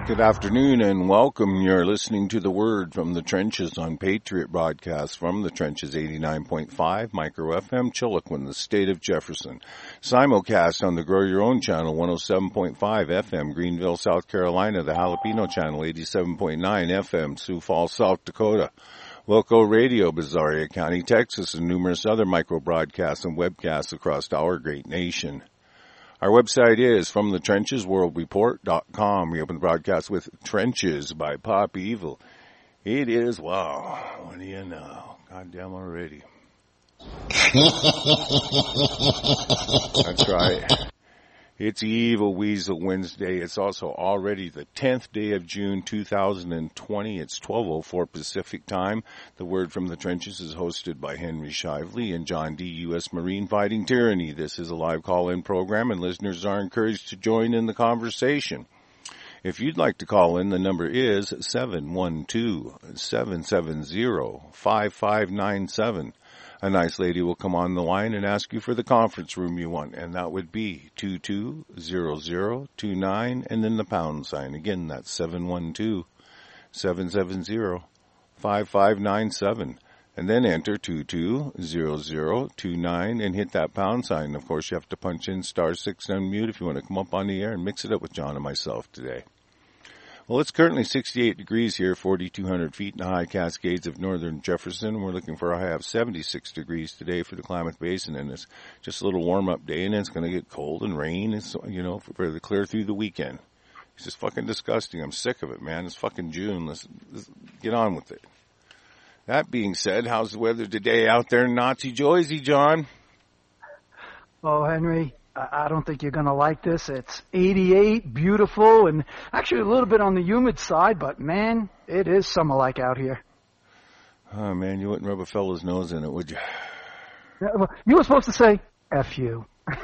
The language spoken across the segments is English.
Good afternoon and welcome. You're listening to The Word from the Trenches on Patriot Broadcast from the Trenches 89.5 Micro FM Chiloquin, the state of Jefferson. Simulcast on the Grow Your Own channel 107.5 FM Greenville, South Carolina, the Jalapeno channel 87.9 FM Sioux Falls, South Dakota. Wilco Radio, Bizarria County, Texas, and numerous other micro broadcasts and webcasts across our great nation. Our website is FromTheTrenchesWorldReport.com. We open the broadcast with Trenches by Pop Evil. It is, wow, what do you know? Goddamn already. That's right. It's Evil Weasel Wednesday. It's also already the 10th day of June 2020. It's 12:04 Pacific Time. The Word from the Trenches is hosted by Henry Shively and John D. U.S. Marine Fighting Tyranny. This is a live call-in program, and listeners are encouraged to join in the conversation. If you'd like to call in, the number is 712-770-5597. A nice lady will come on the line and ask you for the conference room you want, and that would be 220029 and then the pound sign. Again, that's 712-770-5597. And then enter 220029 and hit that pound sign. Of course, you have to punch in *6 unmute if you want to come up on the air and mix it up with John and myself today. Well, it's currently 68 degrees here, 4,200 feet in the high Cascades of northern Jefferson. We're looking for a high of 76 degrees today for the Klamath Basin, and it's just a little warm-up day, and it's going to get cold and rain, and so, you know, for the clear through the weekend. It's just fucking disgusting. I'm sick of it, man. It's fucking June. Let's get on with it. That being said, how's the weather today out there in Nazi Jersey, John? Oh, Henry, I don't think you're going to like this. It's 88, beautiful, and actually a little bit on the humid side, but, man, it is summer-like out here. Oh, man, you wouldn't rub a fellow's nose in it, would you? You were supposed to say, F you.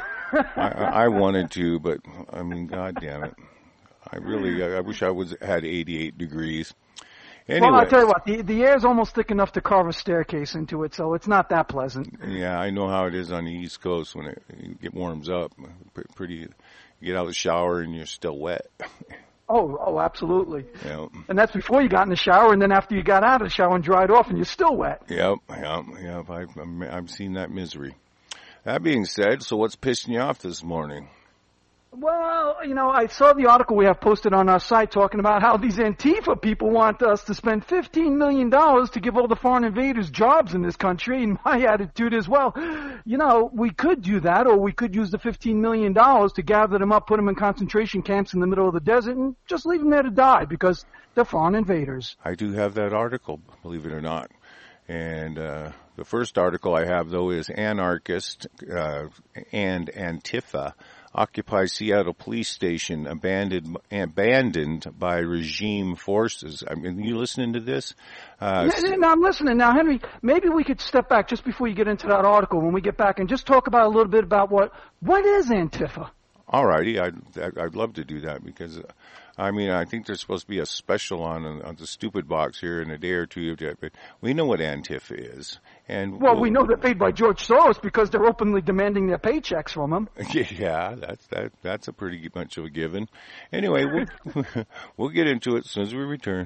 I wanted to, but, I mean, God damn it. I wish I had 88 degrees. Anyway. Well, I'll tell you what, the air's almost thick enough to carve a staircase into it, so it's not that pleasant. Yeah, I know how it is on the East Coast when it warms up. You get out of the shower and you're still wet. Oh, absolutely. Yep. And that's before you got in the shower, and then after you got out of the shower and dried off, and you're still wet. Yep. I've seen that misery. That being said, so what's pissing you off this morning? Well, you know, I saw the article we have posted on our site talking about how these Antifa people want us to spend $15 million to give all the foreign invaders jobs in this country, and my attitude is, well, you know, we could do that, or we could use the $15 million to gather them up, put them in concentration camps in the middle of the desert, and just leave them there to die, because they're foreign invaders. I do have that article, believe it or not. And the first article I have, though, is Anarchist and Antifa occupy Seattle police station abandoned by regime forces. I mean, you listening to this? Yeah, I'm listening. Now, Henry, maybe we could step back just before you get into that article when we get back and just talk about a little bit about what is Antifa? All righty. I'd love to do that because, I mean, I think there's supposed to be a special on the Stupid Box here in a day or two, but we know what Antifa is. And well, we know they're paid by George Soros because they're openly demanding their paychecks from him. Yeah, that's a pretty much of a given. Anyway, we'll get into it as soon as we return.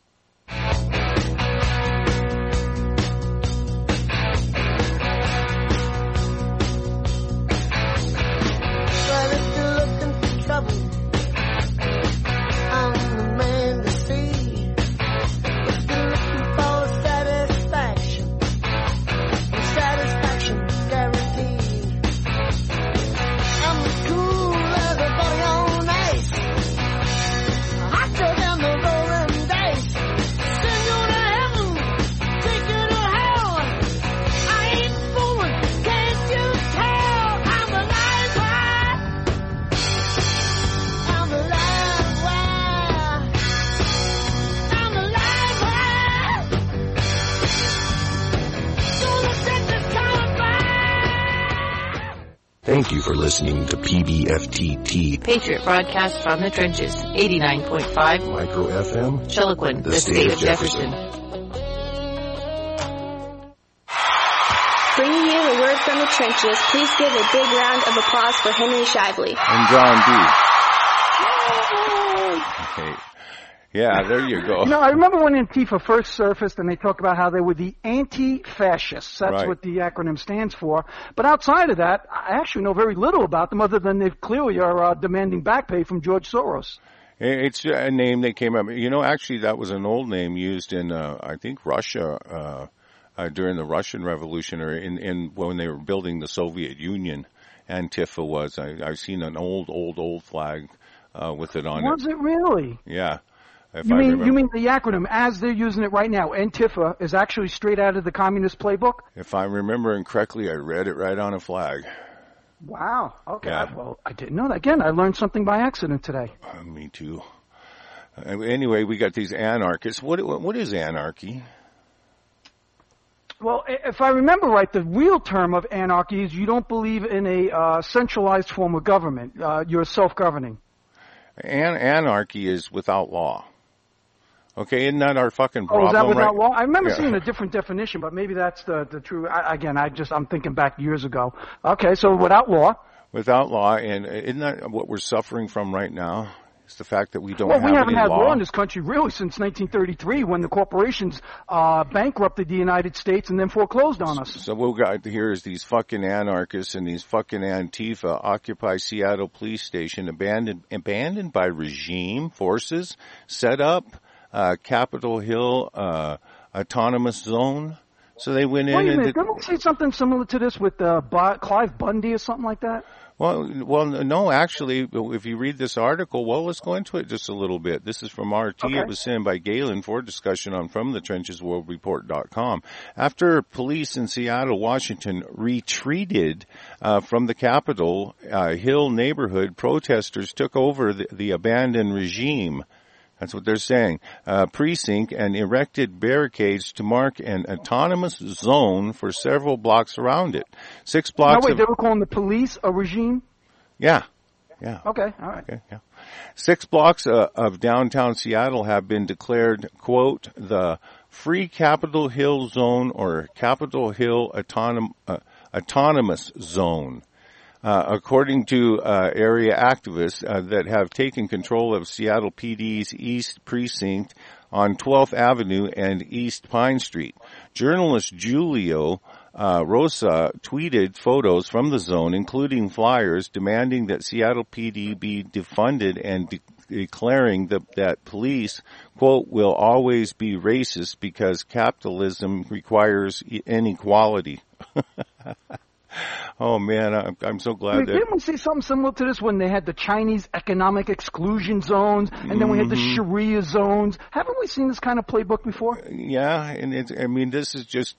Thank you for listening to PBFTT, Patriot Broadcast from the Trenches, 89.5 Micro FM, Chiloquin, the state of Jefferson. Bringing you the word from the trenches, please give a big round of applause for Henry Shively. And John D. right? Okay. Yeah, there you go. I remember when Antifa first surfaced and they talked about how they were the anti-fascists. That's Right. what the acronym stands for. But outside of that, I actually know very little about them other than they clearly are demanding back pay from George Soros. It's a name that came up. Actually, that was an old name used in, I think, Russia during the Russian Revolution, or in when they were building the Soviet Union. Antifa was. I've seen an old flag with it on it. Was it really? Yeah. You mean the acronym as they're using it right now? Antifa is actually straight out of the communist playbook. If I'm remembering correctly, I read it right on a flag. Wow. Okay. Yeah. Well, I didn't know that. Again, I learned something by accident today. Me too. Anyway, we got these anarchists. What is anarchy? Well, if I remember right, the real term of anarchy is you don't believe in a centralized form of government. You're self-governing. Anarchy is without law. Okay, isn't that our fucking problem? Oh, is that without right? law? I remember seeing a different definition, but maybe that's the true. I'm thinking back years ago. Okay, so without law. Without law, and isn't that what we're suffering from right now? It's the fact that we don't have any law. Well, we haven't had law in this country really since 1933 when the corporations bankrupted the United States and then foreclosed on us. So what we got here is these fucking anarchists and these fucking Antifa occupy Seattle police station, abandoned by regime forces, set up Capitol Hill autonomous zone. So they went in. Wait a minute, didn't we see something similar to this with Clive Bundy or something like that? Well, no, actually, if you read this article, let's go into it just a little bit. This is from RT. Okay. It was sent by Galen for discussion on FromTheTrenchesWorldReport.com. After police in Seattle, Washington retreated from the Capitol Hill neighborhood, protesters took over the abandoned regime. That's what they're saying. Precinct and erected barricades to mark an autonomous zone for several blocks around it. 6 blocks. They were calling the police a regime? Yeah. Okay, all right. Okay, yeah. 6 blocks of downtown Seattle have been declared, quote, the Free Capitol Hill Zone or Capitol Hill Autonomous Zone. According to area activists that have taken control of Seattle PD's East Precinct on 12th Avenue and East Pine Street. Journalist Julio Rosa tweeted photos from the zone, including flyers demanding that Seattle PD be defunded and declaring that police, quote, will always be racist because capitalism requires inequality. Oh man, I'm so glad that. Didn't we see something similar to this when they had the Chinese economic exclusion zones, and then we had the Sharia zones? Haven't we seen this kind of playbook before? Yeah, and this is just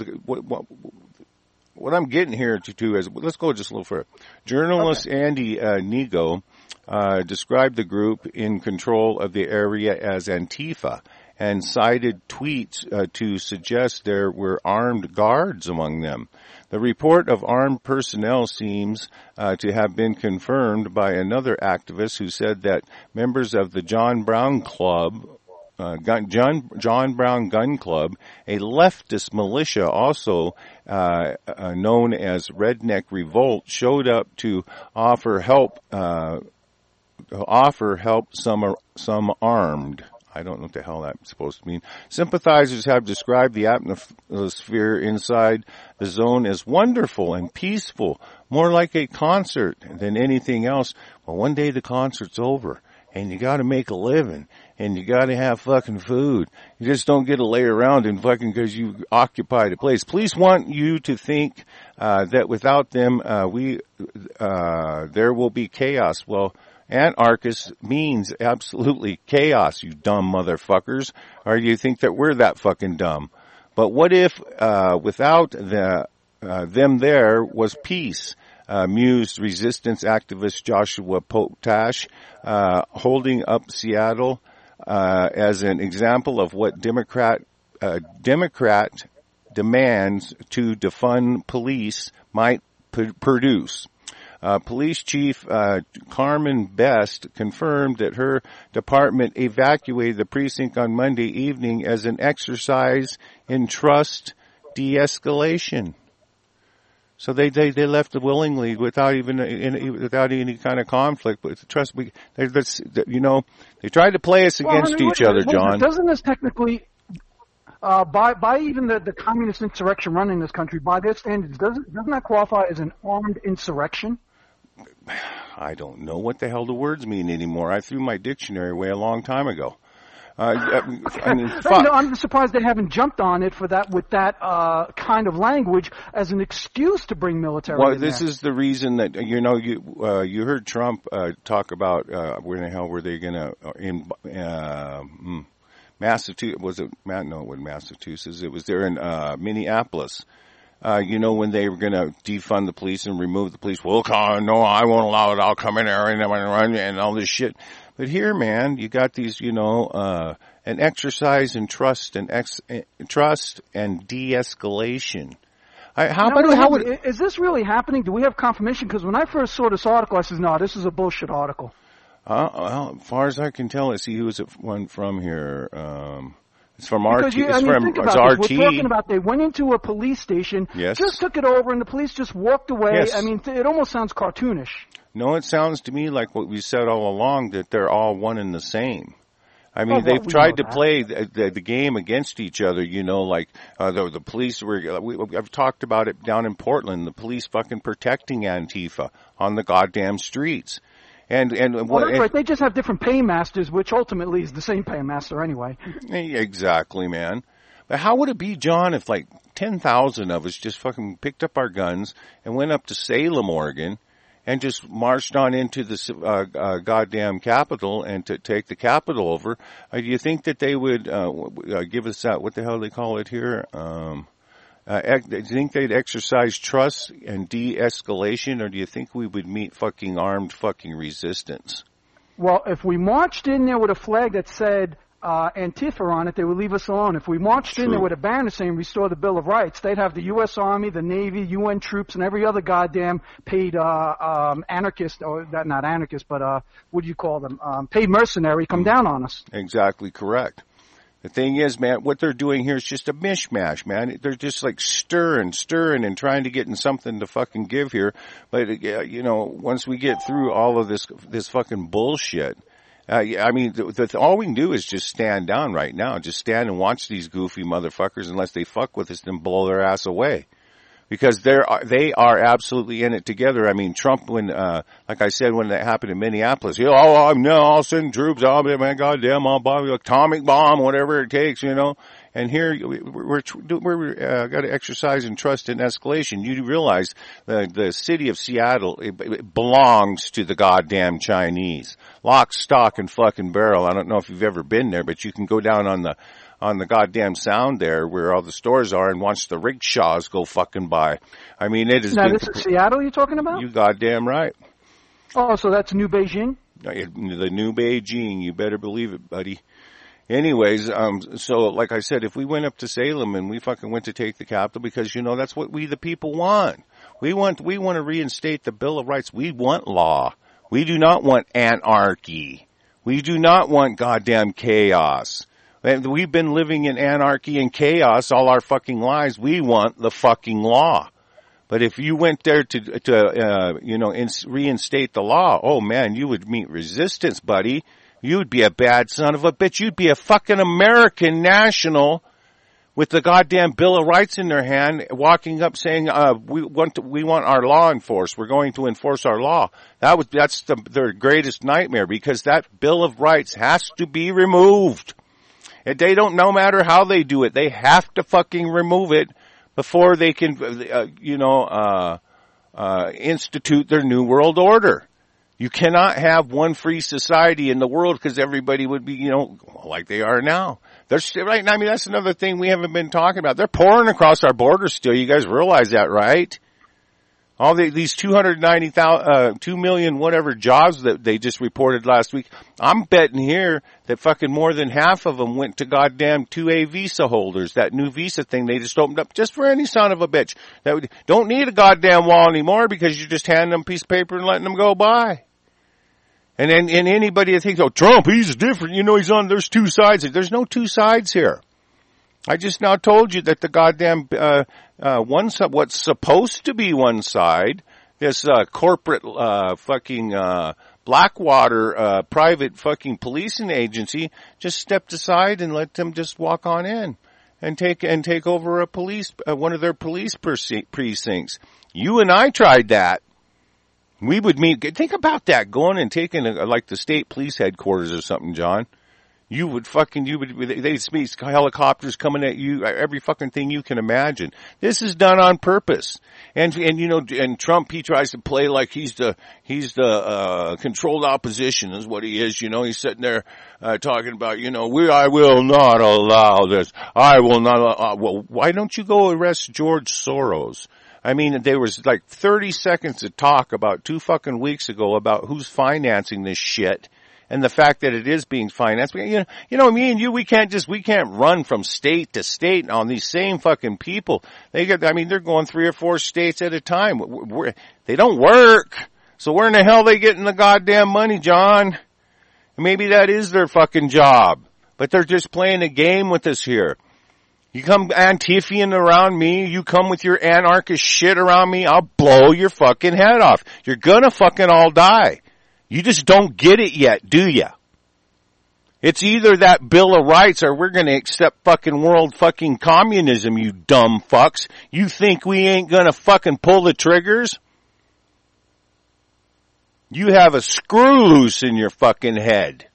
what I'm getting here to is, let's go just a little further. Journalist Andy Nego described the group in control of the area as Antifa and cited tweets to suggest there were armed guards among them. The report of armed personnel seems to have been confirmed by another activist who said that members of the John Brown Club, John Brown Gun Club, a leftist militia also known as Redneck Revolt, showed up to offer help some armed. I don't know what the hell that's supposed to mean. Sympathizers have described the atmosphere inside the zone as wonderful and peaceful, more like a concert than anything else. Well, one day the concert's over, and you gotta make a living, and you gotta have fucking food. You just don't get to lay around and fucking because you occupied a place. Police want you to think that without them, there will be chaos. Well, anarchist means absolutely chaos, you dumb motherfuckers. Or do you think that we're that fucking dumb? But what if without them there was peace? Mused resistance activist Joshua Potash, holding up Seattle as an example of what Democrat demands to defund police might produce. Police Chief Carmen Best confirmed that her department evacuated the precinct on Monday evening as an exercise in trust de-escalation. So they left it willingly without without any kind of conflict. But trust me, they tried to play us against each other, John. Doesn't this technically, by even the communist insurrection running this country, by their standards, doesn't that qualify as an armed insurrection? I don't know what the hell the words mean anymore. I threw my dictionary away a long time ago. I'm surprised they haven't jumped on it for that with that kind of language as an excuse to bring military. Well, in this there. is the reason that you heard Trump talk about where the hell were they going to in Massachusetts? Was it no? It wasn't Massachusetts. It was there in Minneapolis. When they were going to defund the police and remove the police. Well, no, I won't allow it. I'll come in there and I'm going to run and all this shit. But here, man, you got these, an exercise in trust and de-escalation. Is this really happening? Do we have confirmation? Because when I first saw this article, I said, no, this is a bullshit article. Well, as far as I can tell, let's see who is it one from here. It's from RT. Think about RT. We're talking about they went into a police station, yes, just took it over, and the police just walked away. Yes. I mean, it almost sounds cartoonish. No, it sounds to me like what we said all along, that they're all one and the same. I mean, they've tried to play the game against each other, like the police I've talked about it down in Portland, the police fucking protecting Antifa on the goddamn streets. And that's right. They just have different paymasters, which ultimately is the same paymaster anyway. Exactly, man. But how would it be, John, if like 10,000 of us just fucking picked up our guns and went up to Salem, Oregon, and just marched on into the goddamn Capitol and to take the Capitol over? Do you think that they would give us that? What the hell do they call it here? Do you think they'd exercise trust and de-escalation, or do you think we would meet fucking armed fucking resistance? Well, if we marched in there with a flag that said Antifa on it, they would leave us alone. If we marched in there with a banner saying restore the Bill of Rights, they'd have the U.S. Army, the Navy, UN troops, and every other goddamn paid anarchist, or not anarchist, but what do you call them? Paid mercenary come down on us. Exactly correct. The thing is, man, what they're doing here is just a mishmash, man. They're just like stirring and trying to get in something to fucking give here. But, once we get through all of this fucking bullshit, I mean, all we can do is just stand down right now. Just stand and watch these goofy motherfuckers unless they fuck with us and blow their ass away. Because they are absolutely in it together. I mean, Trump, when, like I said, when that happened in Minneapolis, I'll send troops, I'll buy an atomic bomb, whatever it takes, And here, we're got to exercise and trust in escalation. You realize the city of Seattle, it belongs to the goddamn Chinese. Lock, stock, and fucking barrel. I don't know if you've ever been there, but you can go down on the goddamn sound there where all the stores are and watch the rickshaws go fucking by. I mean, it is. Now, this is Seattle you're talking about? You goddamn right. Oh, so that's New Beijing? The New Beijing. You better believe it, buddy. Anyways, so like I said, if we went up to Salem and we fucking went to take the Capitol, because, that's what we the people want. We want to reinstate the Bill of Rights. We want law. We do not want anarchy. We do not want goddamn chaos. We've been living in anarchy and chaos all our fucking lives. We want the fucking law. But if you went there to reinstate the law, oh man, you would meet resistance, buddy. You'd be a bad son of a bitch. You'd be a fucking American national with the goddamn Bill of Rights in their hand, walking up saying, we want our law enforced. We're going to enforce our law. That's their greatest nightmare, because that Bill of Rights has to be removed. They don't, no matter how they do it, they have to fucking remove it before they can, institute their new world order. You cannot have one free society in the world, because everybody would be, like they are now. They're right now. I mean, that's another thing we haven't been talking about. They're pouring across our borders still. You guys realize that, right? All these 2 million whatever jobs that they just reported last week. I'm betting here that fucking more than half of them went to goddamn 2A visa holders. That new visa thing they just opened up just for any son of a bitch. Don't need a goddamn wall anymore, because you just hand them a piece of paper and letting them go by. And anybody that thinks, Trump, he's different. There's two sides. There's no two sides here. I just now told you that the goddamn, what's supposed to be one side, this, corporate, fucking, Blackwater, private fucking policing agency just stepped aside and let them just walk on in and take over a police, one of their police precincts. You and I tried that. We would think about that, going and taking like the state police headquarters or something, John. They'd see helicopters coming at you, every fucking thing you can imagine. This is done on purpose. And Trump, he tries to play like he's the controlled opposition is what he is, he's sitting there, talking about, I will not allow this. I will not allow, well, why don't you go arrest George Soros? I mean, there was like 30 seconds of talk about 2 fucking weeks ago about who's financing this shit. And the fact that it is being financed, me and you, we can't run from state to state on these same fucking people. They're going 3 or 4 states at a time. They don't work. So where in the hell are they getting the goddamn money, John? Maybe that is their fucking job. But they're just playing a game with us here. You come Antifian around me, you come with your anarchist shit around me, I'll blow your fucking head off. You're gonna fucking all die. You just don't get it yet, do ya? It's either that Bill of Rights or we're gonna accept fucking world fucking communism, you dumb fucks. You think we ain't gonna fucking pull the triggers? You have a screw loose in your fucking head.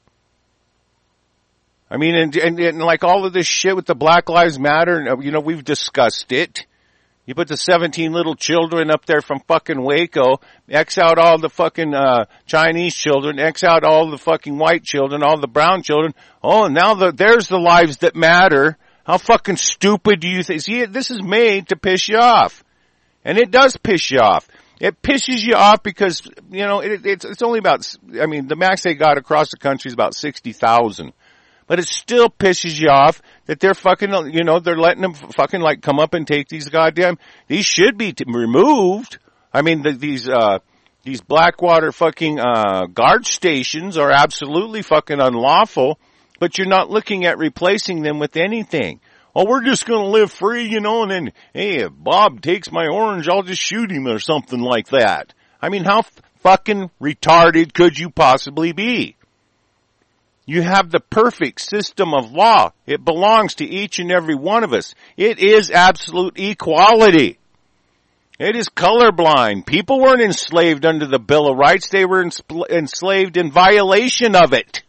I mean, and like all of this shit with the Black Lives Matter, we've discussed it. You put the 17 little children up there from fucking Waco, X out all the fucking, Chinese children, X out all the fucking white children, all the brown children. Oh, now there's the lives that matter. How fucking stupid do you think? See, this is made to piss you off. And it does piss you off. It pisses you off because, it's only about, the max they got across the country is about 60,000. But it still pisses you off that they're fucking, they're letting them fucking like come up and take these should be removed. I mean, these Blackwater fucking, guard stations are absolutely fucking unlawful, but you're not looking at replacing them with anything. Oh, we're just gonna live free, and then, hey, if Bob takes my orange, I'll just shoot him or something like that. I mean, how fucking retarded could you possibly be? You have the perfect system of law. It belongs to each and every one of us. It is absolute equality. It is colorblind. People weren't enslaved under the Bill of Rights. They were enslaved in violation of it.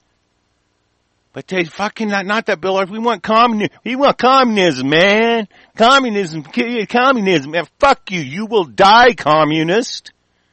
But they fucking, not that Bill of Rights. We want communism, man. Communism. Man, fuck you. You will die, communist.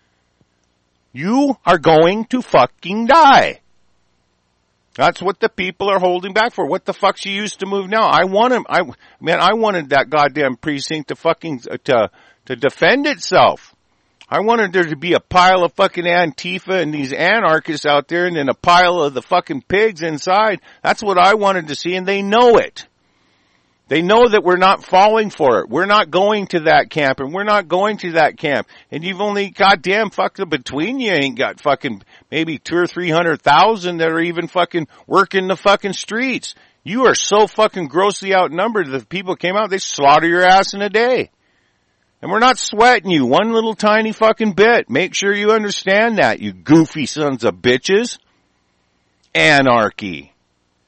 You are going to fucking die. That's what the people are holding back for. What the fuck's you used to move now? I wanted that goddamn precinct to fucking, to defend itself. I wanted there to be a pile of fucking Antifa and these anarchists out there and then a pile of the fucking pigs inside. That's what I wanted to see, and they know it. They know that we're not falling for it. We're not going to that camp, and we're not going to that camp. And you've only goddamn fucking between you ain't got fucking maybe 200,000 or 300,000 that are even fucking working the fucking streets. You are so fucking grossly outnumbered that if people came out, they slaughter your ass in a day. And we're not sweating you one little tiny fucking bit. Make sure you understand that, you goofy sons of bitches. Anarchy.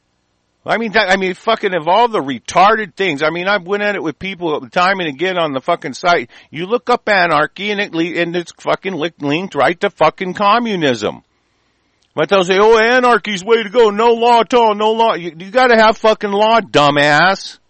Fucking of all the retarded things. I've went at it with people time and again on the fucking site. You look up anarchy and it's fucking linked right to fucking communism. But they'll say, oh, anarchy's way to go. No law at all. No law. You gotta have fucking law, dumbass.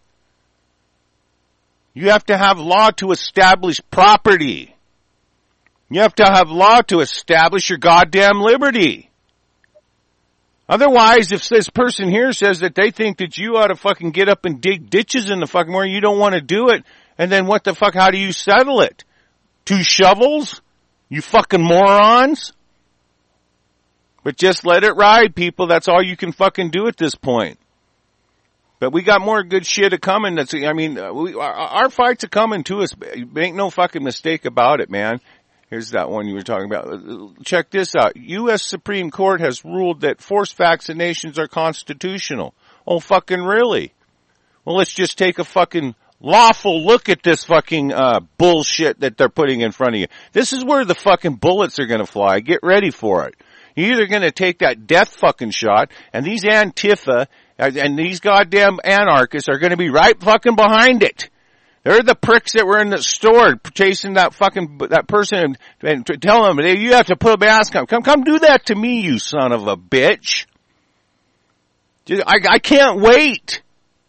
You have to have law to establish property. You have to have law to establish your goddamn liberty. Otherwise, if this person here says that they think that you ought to fucking get up and dig ditches in the fucking morning, you don't want to do it, and then what the fuck, how do you settle it? 2 shovels? You fucking morons? But just let it ride, people. That's all you can fucking do at this point. But we got more good shit a coming. Our fights are coming to us. Make no fucking mistake about it, man. Here's that one you were talking about. Check this out. U.S. Supreme Court has ruled that forced vaccinations are constitutional. Oh, fucking really? Well, let's just take a fucking lawful look at this fucking bullshit that they're putting in front of you. This is where the fucking bullets are going to fly. Get ready for it. You're either going to take that death fucking shot, and these Antifa and these goddamn anarchists are going to be right fucking behind it. They're the pricks that were in the store chasing that person and telling them, hey, you have to put a mask on. Come do that to me, you son of a bitch. I can't wait.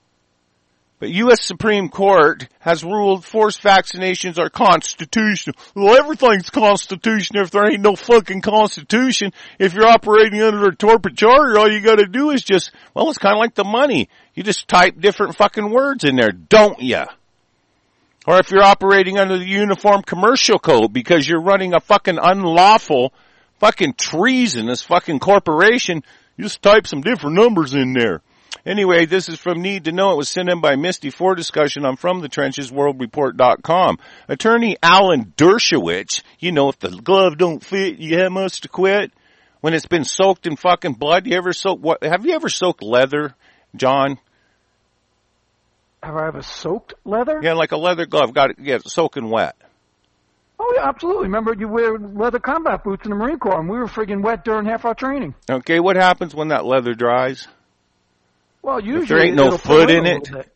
But U.S. Supreme Court has ruled forced vaccinations are constitutional. Well, everything's constitutional if there ain't no fucking constitution. If you're operating under a corporate charter, all you gotta do is just, well, it's kinda like the money. You just type different fucking words in there, don't ya? Or if you're operating under the Uniform Commercial Code because you're running a fucking unlawful, fucking treasonous fucking corporation, you just type some different numbers in there. Anyway, this is from Need to Know. It was sent in by Misty for discussion on FromTheTrenchesWorldReport.com. Attorney Alan Dershowitz, you know, if the glove don't fit, you must quit. When it's been soaked in fucking blood, have you ever soaked leather, John? Have I ever soaked leather? Yeah, like a leather glove, soaking wet. Oh, yeah, absolutely. Remember, you wear leather combat boots in the Marine Corps, and we were friggin' wet during half our training. Okay, what happens when that leather dries? Well, usually if there ain't no foot in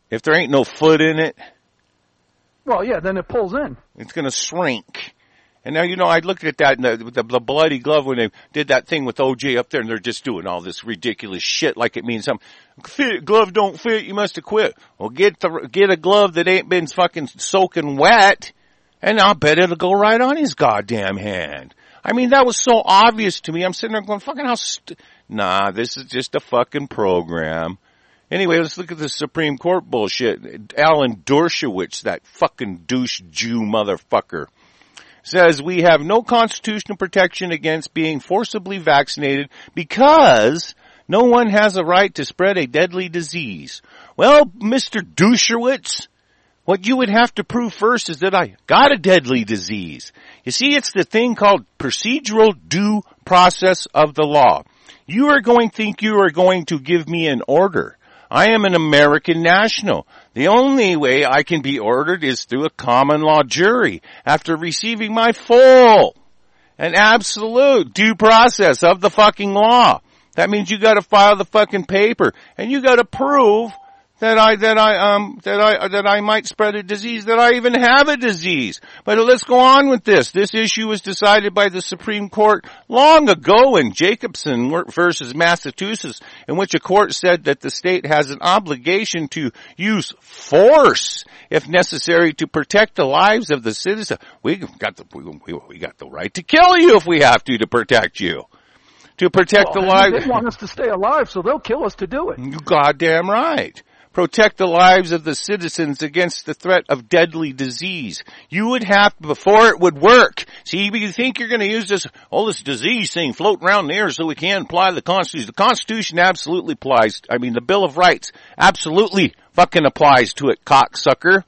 it, well, yeah, then it pulls in. It's going to shrink. And now, you know, I looked at that, the bloody glove when they did that thing with OJ up there, and they're just doing all this ridiculous shit like it means something. Glove don't fit, you must have quit. Well, get a glove that ain't been fucking soaking wet, and I'll bet it'll go right on his goddamn hand. I mean, that was so obvious to me. I'm sitting there going, fucking nah, this is just a fucking program. Anyway, let's look at the Supreme Court bullshit. Alan Dershowitz, that fucking douche Jew motherfucker, says we have no constitutional protection against being forcibly vaccinated because no one has a right to spread a deadly disease. Well, Mr. Dershowitz, what you would have to prove first is that I got a deadly disease. You see, it's the thing called procedural due process of the law. You are going to give me an order. I am an American national. The only way I can be ordered is through a common law jury after receiving my full and absolute due process of the fucking law. That means you gotta file the fucking paper and you gotta prove that I might spread a disease, that I even have a disease. But let's go on with this. This issue was decided by the Supreme Court long ago in Jacobson versus Massachusetts, in which a court said that the state has an obligation to use force if necessary to protect the lives of the citizens. We got the right to kill you if we have to protect you. To protect the lives. They want us to stay alive, so they'll kill us to do it. You goddamn right. Protect the lives of the citizens against the threat of deadly disease. You would have, before it would work. See, you think you're going to use this disease thing floating around in the air so we can't apply the Constitution. The Constitution absolutely applies. I mean, the Bill of Rights absolutely fucking applies to it, cocksucker.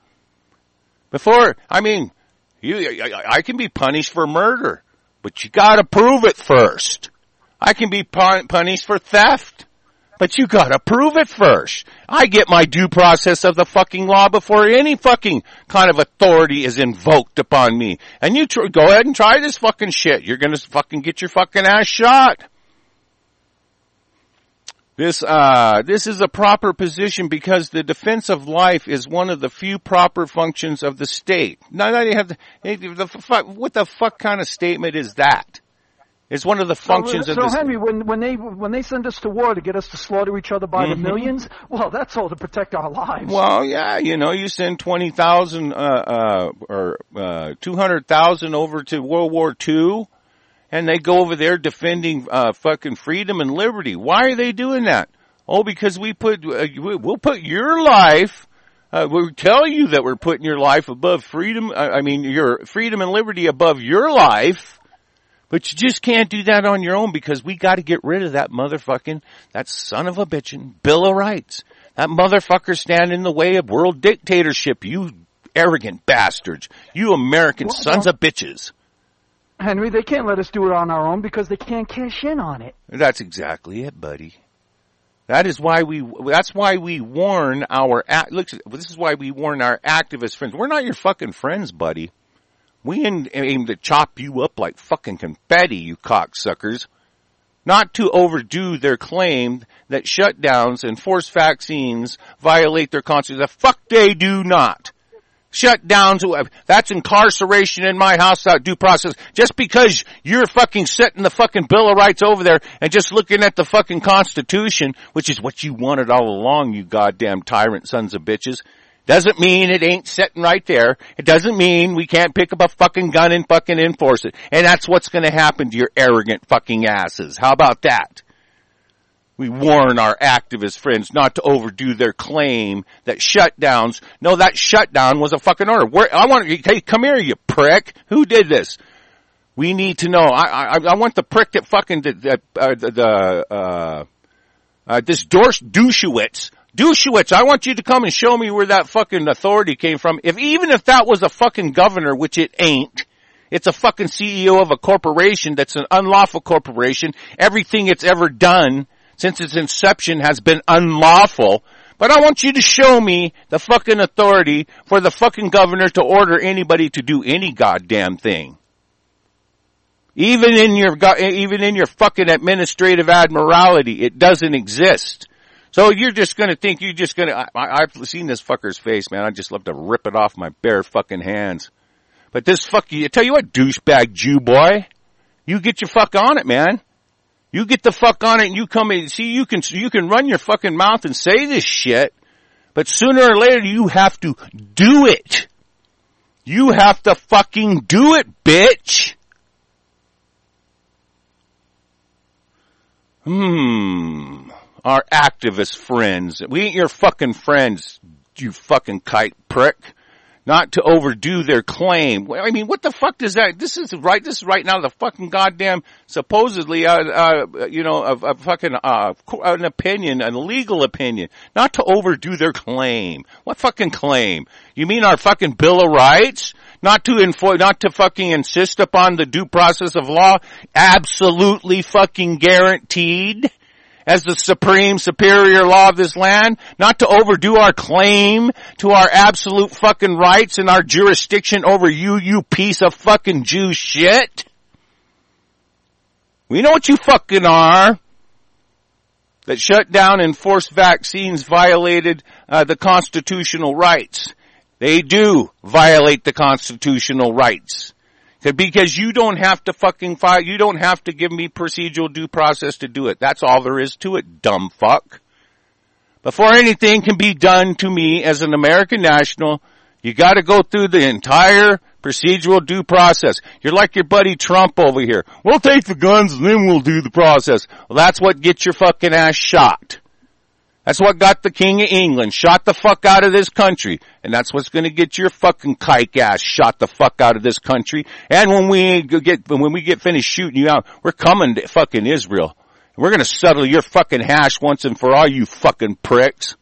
I can be punished for murder, but you gotta prove it first. I can be punished for theft, but you gotta prove it first. I get my due process of the fucking law before any fucking kind of authority is invoked upon me. And you go ahead and try this fucking shit. You're gonna fucking get your fucking ass shot. This is a proper position because the defense of life is one of the few proper functions of the state. Now you have what the fuck kind of statement is that? It's one of the functions of the... So, Henry, when they send us to war to get us to slaughter each other by the millions, well, that's all to protect our lives. Well, yeah, you send 20,000 or 200,000 over to World War II, and they go over there defending fucking freedom and liberty. Why are they doing that? Oh, because we'll put your life... we'll tell you that we're putting your life above freedom... your freedom and liberty above your life... But you just can't do that on your own because we got to get rid of that son of a bitchin' Bill of Rights. That motherfucker standing in the way of world dictatorship, you arrogant bastards. You American sons of bitches. Henry, they can't let us do it on our own because they can't cash in on it. That's exactly it, buddy. That's why we warn our, this is why we warn our activist friends. We're not your fucking friends, buddy. We aim to chop you up like fucking confetti, you cocksuckers. Not to overdo their claim that shutdowns and forced vaccines violate their constitution. The fuck they do not. Shutdowns, that's incarceration in my house without due process. Just because you're fucking setting the fucking Bill of Rights over there and just looking at the fucking Constitution, which is what you wanted all along, you goddamn tyrant sons of bitches, doesn't mean it ain't sitting right there. It doesn't mean we can't pick up a fucking gun and fucking enforce it. And that's what's gonna happen to your arrogant fucking asses. How about that? We warn our activist friends not to overdo their claim that shutdowns. No, that shutdown was a fucking order. Hey, come here, you prick. Who did this? We need to know. I want the prick that fucking this Dershowitz. Dershowitz, I want you to come and show me where that fucking authority came from. Even if that was a fucking governor, which it ain't. It's a fucking CEO of a corporation that's an unlawful corporation. Everything it's ever done since its inception has been unlawful. But I want you to show me the fucking authority for the fucking governor to order anybody to do any goddamn thing. Even in your fucking administrative admiralty, it doesn't exist. So you're just gonna think I've seen this fucker's face, man. I'd just love to rip it off my bare fucking hands. But this I tell you what, douchebag Jew boy, you get your fuck on it, man. You get the fuck on it and you come in. See, you can run your fucking mouth and say this shit, but sooner or later you have to do it. You have to fucking do it, bitch. Our activist friends. We ain't your fucking friends, you fucking kite prick. Not to overdo their claim. I mean, what the fuck does that? This is right now the fucking goddamn supposedly an opinion, a legal opinion. Not to overdo their claim. What fucking claim? You mean our fucking Bill of Rights? Not to fucking insist upon the due process of law? Absolutely fucking guaranteed as the supreme superior law of this land, not to overdo our claim to our absolute fucking rights and our jurisdiction over you piece of fucking Jew shit. We know what you fucking are. That shut down and forced vaccines violated the constitutional rights. They do violate the constitutional rights. Because you don't have to fucking file, you don't have to give me procedural due process to do it. That's all there is to it, dumb fuck. Before anything can be done to me as an American national, you gotta go through the entire procedural due process. You're like your buddy Trump over here. We'll take the guns and then we'll do the process. Well, that's what gets your fucking ass shot. That's what got the King of England shot the fuck out of this country. And that's what's gonna get your fucking kike ass shot the fuck out of this country. And when we get finished shooting you out, we're coming to fucking Israel. We're gonna settle your fucking hash once and for all, you fucking pricks.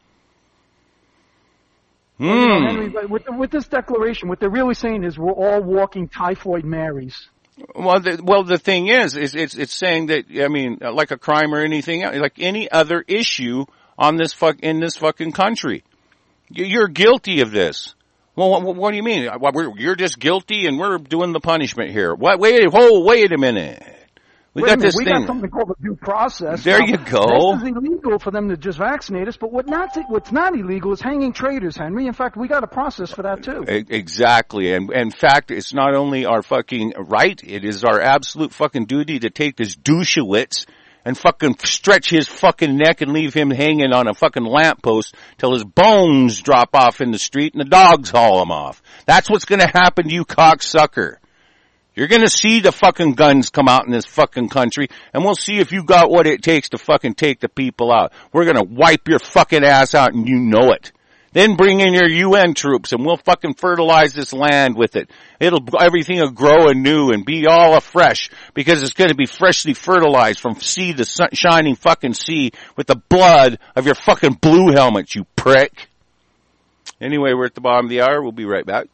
Henry, with this declaration, what they're really saying is we're all walking typhoid Marys. Well, the thing is it's saying that, I mean, like a crime or anything else, like any other issue in this fucking country. You're guilty of this. Well, what do you mean? You're just guilty and we're doing the punishment here. What? Wait a minute. We got something called the due process. There you go. This is illegal for them to just vaccinate us, but what's not illegal is hanging traitors, Henry. In fact, we got a process for that too. Exactly. And in fact, it's not only our fucking right, it is our absolute fucking duty to take this Dershowitz and fucking stretch his fucking neck and leave him hanging on a fucking lamppost till his bones drop off in the street and the dogs haul him off. That's what's gonna happen to you, cocksucker. You're gonna see the fucking guns come out in this fucking country, and we'll see if you got what it takes to fucking take the people out. We're gonna wipe your fucking ass out, and you know it. Then bring in your UN troops and we'll fucking fertilize this land with it. Everything will grow anew and be all afresh because it's going to be freshly fertilized from sea to shining fucking sea with the blood of your fucking blue helmets, you prick. Anyway, we're at the bottom of the hour. We'll be right back.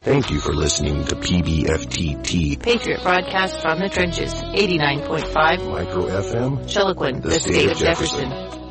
Thank you for listening to PBFTT. Patriot broadcast from the trenches. 89.5 Micro FM. Chiloquin, the state of Jefferson.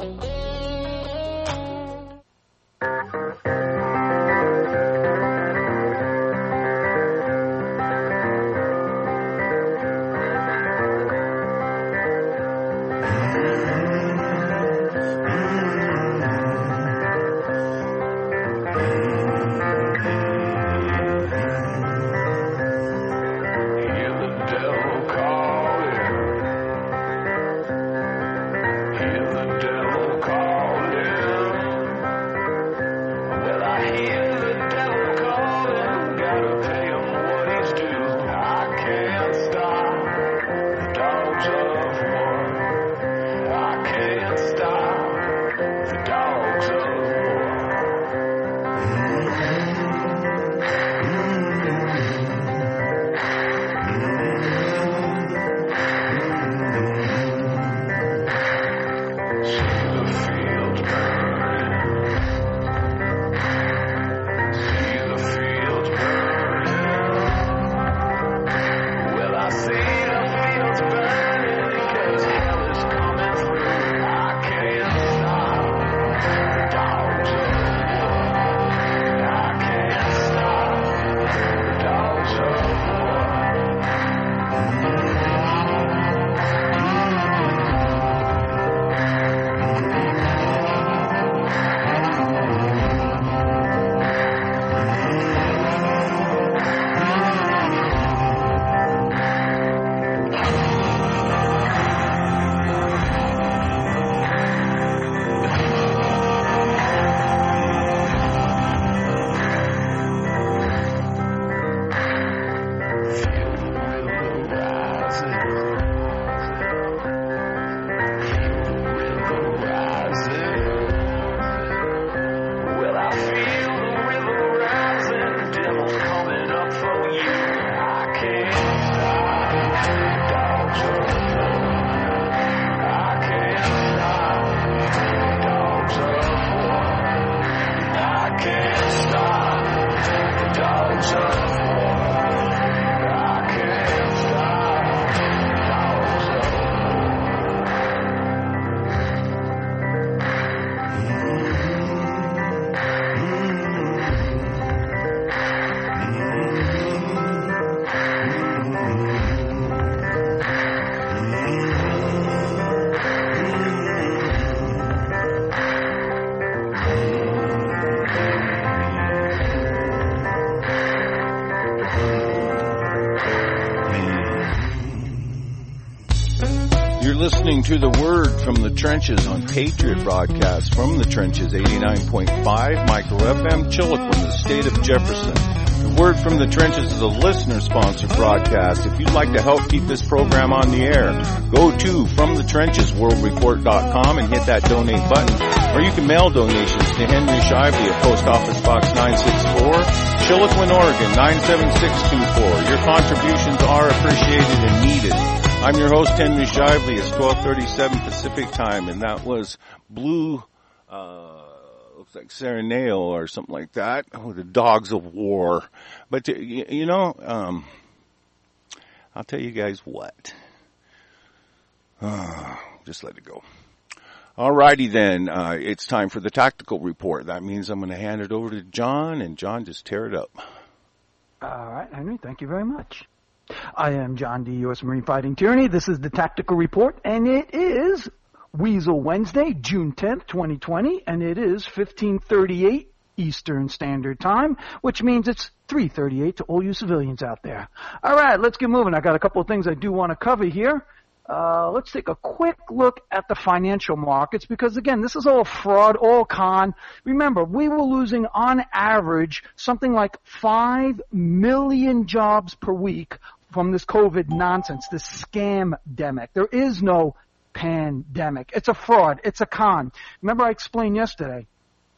Listening to the Word from the Trenches on Patriot broadcast from the Trenches, 89.5 Micro FM, Chiloquin, the state of Jefferson. The Word from the Trenches is a listener-sponsored broadcast. If you'd like to help keep this program on the air, go to FromTheTrenchesWorldReport.com and hit that donate button. Or you can mail donations to Henry Shively at Post Office Box 964, Chiloquin, Oregon 97624. Your contributions are appreciated and needed. I'm your host, Henry Shively. It's 12:37 Pacific time, and that was Blue, looks like Serenale or something like that. Oh, the Dogs of War. But, you know, I'll tell you guys what. Just let it go. Alrighty then, it's time for the tactical report. That means I'm going to hand it over to John, and John, just tear it up. All right, Henry, thank you very much. I am John D., U.S. Marine Fighting Tyranny. This is the Tactical Report, and it is Weasel Wednesday, June 10th, 2020, and it is 15:38 Eastern Standard Time, which means it's 3:38 to all you civilians out there. All right, let's get moving. I got a couple of things I do want to cover here. Let's take a quick look at the financial markets because, again, this is all fraud, all con. Remember, we were losing, on average, something like 5 million jobs per week from this COVID nonsense, this scam-demic. There is no pandemic. It's a fraud. It's a con. Remember I explained yesterday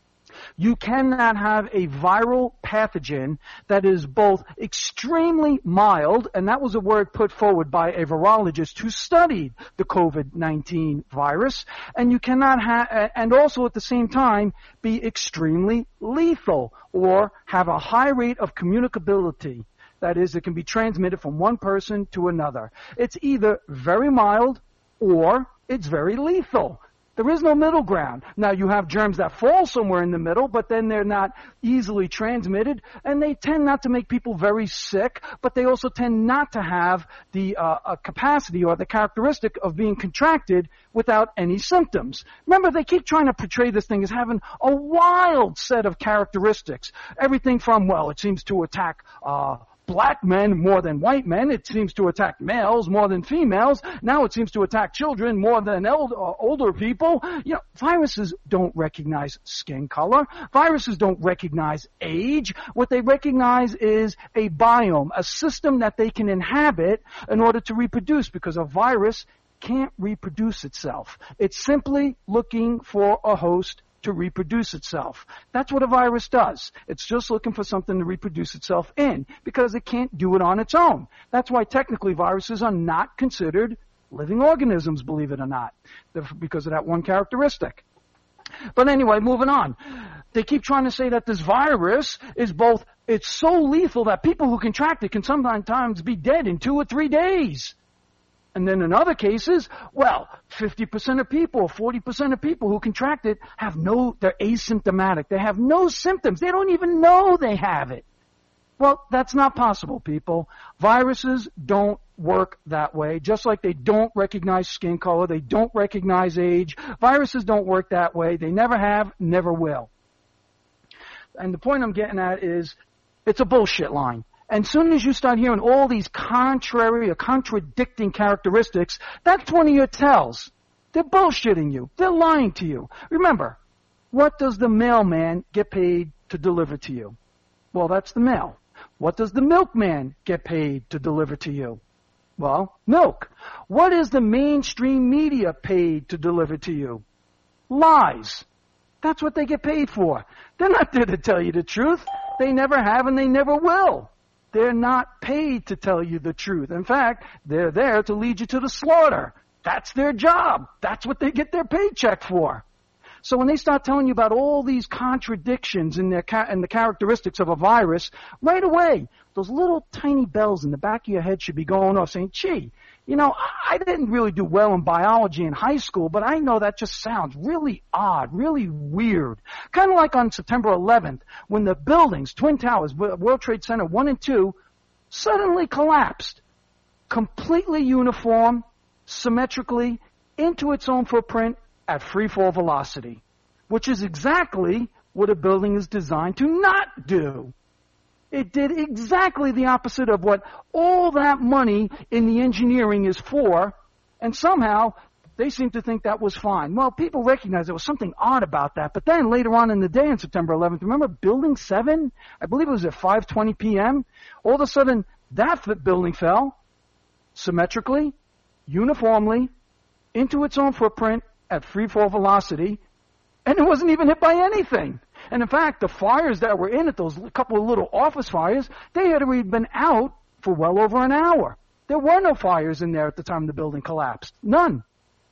You cannot have a viral pathogen that is both extremely mild, and that was a word put forward by a virologist who studied the COVID-19 virus, and you cannot have, and also at the same time be extremely lethal or have a high rate of communicability. That is, it can be transmitted from one person to another. It's either very mild or it's very lethal. There is no middle ground. Now, you have germs that fall somewhere in the middle, but then they're not easily transmitted, and they tend not to make people very sick, but they also tend not to have the capacity or the characteristic of being contracted without any symptoms. Remember, they keep trying to portray this thing as having a wild set of characteristics. Everything from, well, it seems to attack black men more than white men. It seems to attack males more than females. Now it seems to attack children more than older people. You know, viruses don't recognize skin color. Viruses don't recognize age. What they recognize is a biome, a system that they can inhabit in order to reproduce, because a virus can't reproduce itself. It's simply looking for a host to reproduce itself. That's what a virus does. It's just looking for something to reproduce itself in, because it can't do it on its own. That's why technically viruses are not considered living organisms, believe it or not, because of that one characteristic. But anyway, moving on. They keep trying to say that this virus is both, it's so lethal that people who contract it can sometimes be dead in 2 or 3 days. And then in other cases, well, 50% of people, 40% of people who contract it they're asymptomatic. They have no symptoms. They don't even know they have it. Well, that's not possible, people. Viruses don't work that way, just like they don't recognize skin color. They don't recognize age. Viruses don't work that way. They never have, never will. And the point I'm getting at is, it's a bullshit line. And as soon as you start hearing all these contrary or contradicting characteristics, that's one of your tells. They're bullshitting you. They're lying to you. Remember, what does the mailman get paid to deliver to you? Well, that's the mail. What does the milkman get paid to deliver to you? Well, milk. What is the mainstream media paid to deliver to you? Lies. That's what they get paid for. They're not there to tell you the truth. They never have and they never will. They're not paid to tell you the truth. In fact, they're there to lead you to the slaughter. That's their job. That's what they get their paycheck for. So when they start telling you about all these contradictions in the characteristics of a virus, right away, those little tiny bells in the back of your head should be going off saying, gee, you know, I didn't really do well in biology in high school, but I know that just sounds really odd, really weird. Kind of like on September 11th, when the buildings, Twin Towers, World Trade Center 1 and 2, suddenly collapsed, completely uniform, symmetrically, into its own footprint at free fall velocity, which is exactly what a building is designed to not do. It did exactly the opposite of what all that money in the engineering is for, and somehow they seem to think that was fine. Well, people recognize there was something odd about that, but then later on in the day on September 11th, remember Building 7? I believe it was at 5:20 p.m. All of a sudden, that building fell symmetrically, uniformly, into its own footprint at free fall velocity, and it wasn't even hit by anything. And in fact, the fires that were in it, those couple of little office fires, they had already been out for well over an hour. There were no fires in there at the time the building collapsed. None.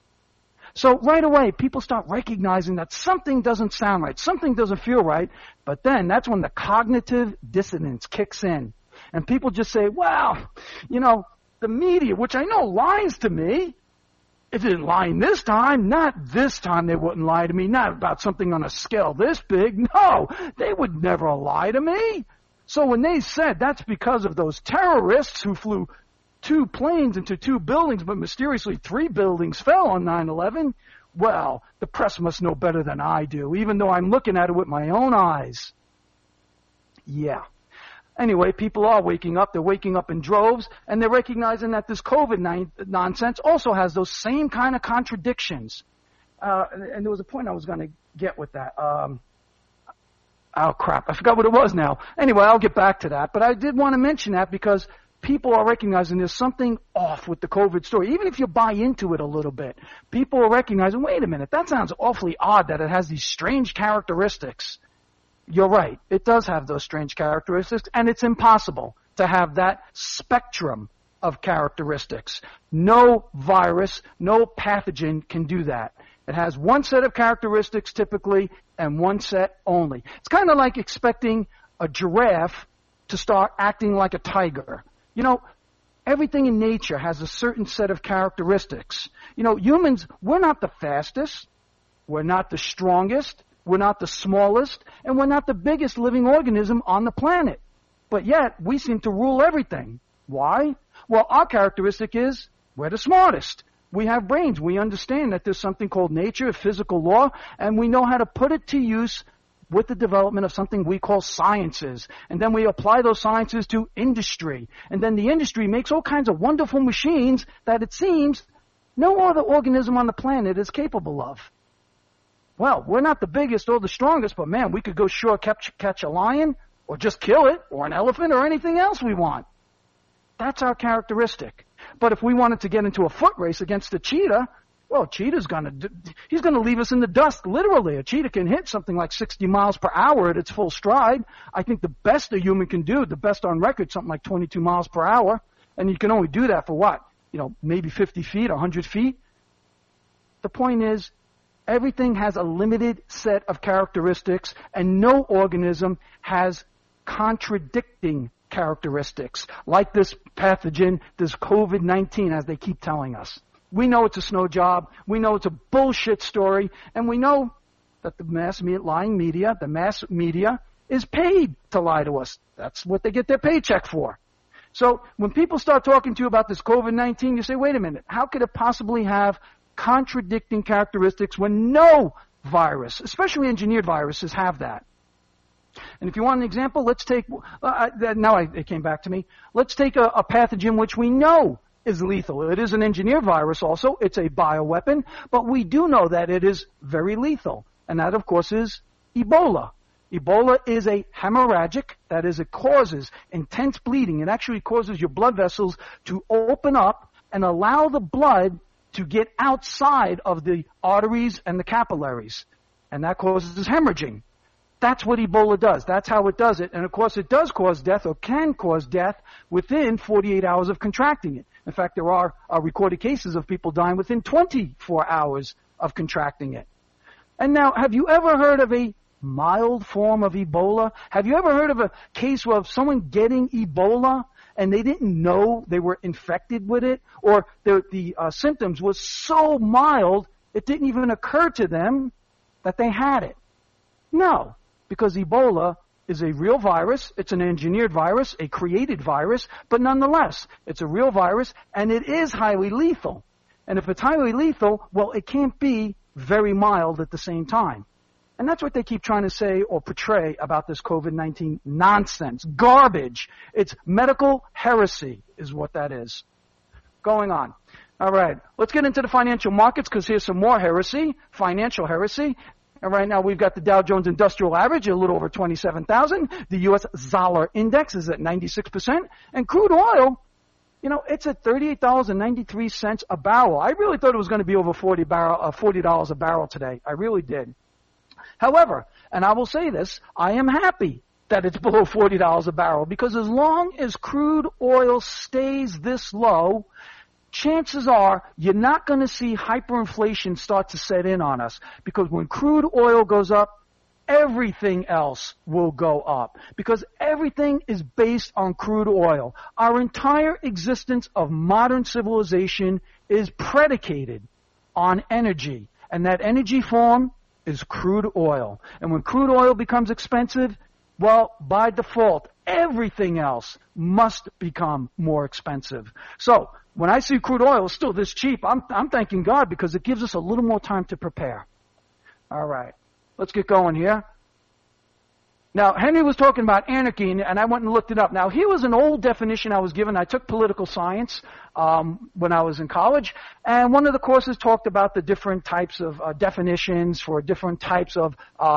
So right away, people start recognizing that something doesn't sound right, something doesn't feel right, but then that's when the cognitive dissonance kicks in. And people just say, well, you know, the media, which I know lies to me, it didn't lie this time. Not this time they wouldn't lie to me. Not about something on a scale this big. No, they would never lie to me. So when they said that's because of those terrorists who flew 2 planes into 2 buildings, but mysteriously 3 buildings fell on 9/11, well, the press must know better than I do, even though I'm looking at it with my own eyes. Yeah. Anyway, people are waking up. They're waking up in droves, and they're recognizing that this COVID nonsense also has those same kind of contradictions. And there was a point I was going to get with that. Oh, crap. I forgot what it was now. Anyway, I'll get back to that. But I did want to mention that because people are recognizing there's something off with the COVID story. Even if you buy into it a little bit, people are recognizing, wait a minute, that sounds awfully odd that it has these strange characteristics. you're right. It does have those strange characteristics, and it's impossible to have that spectrum of characteristics. No virus, no pathogen can do that. It has one set of characteristics typically, and one set only. It's kind of like expecting a giraffe to start acting like a tiger. You know, everything in nature has a certain set of characteristics. You know, humans, we're not the fastest, we're not the strongest, we're not the smallest, and we're not the biggest living organism on the planet. But yet, we seem to rule everything. Why? Well, our characteristic is we're the smartest. We have brains. We understand that there's something called nature, a physical law, and we know how to put it to use with the development of something we call sciences. And then we apply those sciences to industry. And then the industry makes all kinds of wonderful machines that it seems no other organism on the planet is capable of. Well, we're not the biggest or the strongest, but man, we could go sure catch a lion or just kill it or an elephant or anything else we want. That's our characteristic. But if we wanted to get into a foot race against a cheetah, well, he's gonna leave us in the dust, literally. A cheetah can hit something like 60 miles per hour at its full stride. I think the best a human can do, the best on record, something like 22 miles per hour. And you can only do that for what? You know, maybe 50 feet, 100 feet. The point is, everything has a limited set of characteristics, and no organism has contradicting characteristics, like this pathogen, this COVID-19, as they keep telling us. We know it's a snow job, we know it's a bullshit story, and we know that the mass media is paid to lie to us. That's what they get their paycheck for. So when people start talking to you about this COVID-19, you say, wait a minute, how could it possibly have contradicting characteristics when no virus, especially engineered viruses, have that? And if you want an example, let's take, it came back to me. Let's take a pathogen which we know is lethal. It is an engineered virus also. It's a bioweapon, but we do know that it is very lethal. And that, of course, is Ebola. Ebola is a hemorrhagic, that is, it causes intense bleeding. It actually causes your blood vessels to open up and allow the blood to get outside of the arteries and the capillaries. And that causes hemorrhaging. That's what Ebola does. That's how it does it. And of course, it does cause death, or can cause death, within 48 hours of contracting it. In fact, there are recorded cases of people dying within 24 hours of contracting it. And now, have you ever heard of a mild form of Ebola? Have you ever heard of a case of someone getting Ebola and they didn't know they were infected with it? Or the symptoms was so mild, it didn't even occur to them that they had it? No. Because Ebola is a real virus, it's an engineered virus, a created virus, but nonetheless, it's a real virus, and it is highly lethal. And if it's highly lethal, well, it can't be very mild at the same time. And that's what they keep trying to say or portray about this COVID-19 nonsense, garbage. It's medical heresy is what that is. Going on. All right, let's get into the financial markets, because here's some more heresy, financial heresy. And right now we've got the Dow Jones Industrial Average a little over 27,000. The U.S. Zollar Index is at 96%. And crude oil, you know, it's at $38.93 a barrel. I really thought it was going to be over $40 a barrel today. I really did. However, and I will say this, I am happy that it's below $40 a barrel, because as long as crude oil stays this low, chances are you're not going to see hyperinflation start to set in on us, because when crude oil goes up, everything else will go up, because everything is based on crude oil. Our entire existence of modern civilization is predicated on energy, and that energy form is crude oil. And when crude oil becomes expensive, well, by default, everything else must become more expensive. So when I see crude oil is still this cheap, I'm thanking God, because it gives us a little more time to prepare. All right, let's get going here. Now, Henry was talking about anarchy, and I went and looked it up. Now, here was an old definition I was given. I took political science when I was in college, and one of the courses talked about the different types of definitions for different types of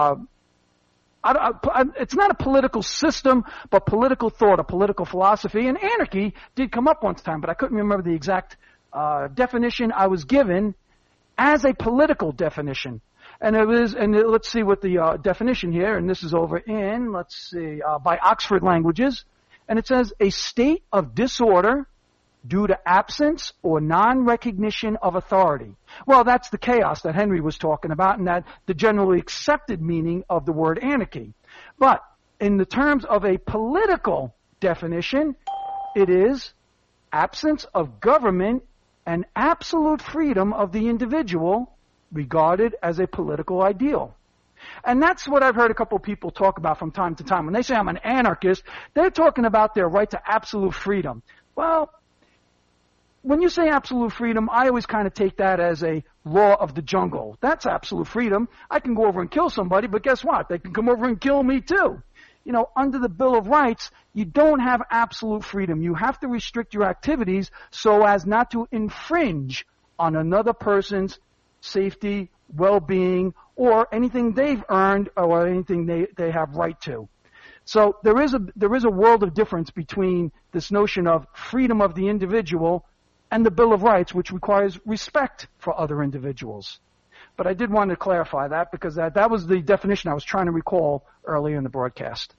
it's not a political system, but political thought, a political philosophy. And anarchy did come up one time, but I couldn't remember the exact definition I was given as a political definition. And let's see what the definition here, and this is over in, by Oxford Languages, and it says, a state of disorder due to absence or non-recognition of authority. Well, that's the chaos that Henry was talking about, and that the generally accepted meaning of the word anarchy. But in the terms of a political definition, it is absence of government and absolute freedom of the individual regarded as a political ideal. And that's what I've heard a couple of people talk about from time to time. When they say I'm an anarchist, they're talking about their right to absolute freedom. Well, when you say absolute freedom, I always kind of take that as a law of the jungle. That's absolute freedom. I can go over and kill somebody, but guess what? They can come over and kill me too. You know, under the Bill of Rights, you don't have absolute freedom. You have to restrict your activities so as not to infringe on another person's safety, well-being, or anything they've earned or anything they have right to. So there is a world of difference between this notion of freedom of the individual and the Bill of Rights, which requires respect for other individuals. But I did want to clarify that because that was the definition I was trying to recall earlier in the broadcast.